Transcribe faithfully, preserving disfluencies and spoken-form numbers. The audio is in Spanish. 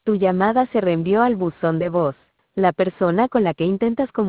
Tu llamada se reenvió al buzón de voz. La persona con la que intentas comunicarte